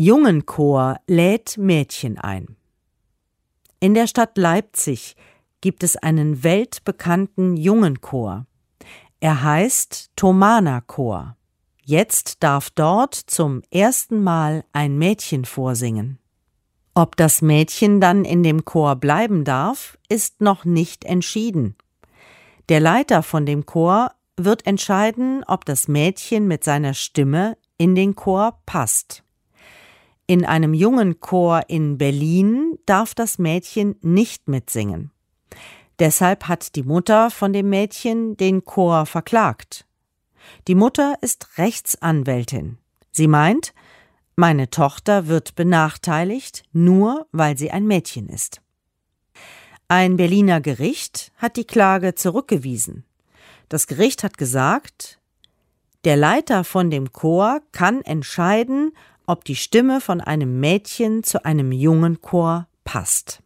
Jungenchor lädt Mädchen ein. In der Stadt Leipzig gibt es einen weltbekannten Jungenchor. Er heißt Thomanerchor. Jetzt darf dort zum ersten Mal ein Mädchen vorsingen. Ob das Mädchen dann in dem Chor bleiben darf, ist noch nicht entschieden. Der Leiter von dem Chor wird entscheiden, ob das Mädchen mit seiner Stimme in den Chor passt. In einem Jungenchor in Berlin darf das Mädchen nicht mitsingen. Deshalb hat die Mutter von dem Mädchen den Chor verklagt. Die Mutter ist Rechtsanwältin. Sie meint, meine Tochter wird benachteiligt, nur weil sie ein Mädchen ist. Ein Berliner Gericht hat die Klage zurückgewiesen. Das Gericht hat gesagt, der Leiter von dem Chor kann entscheiden, ob die Stimme von einem Mädchen zu einem Jungenchor passt.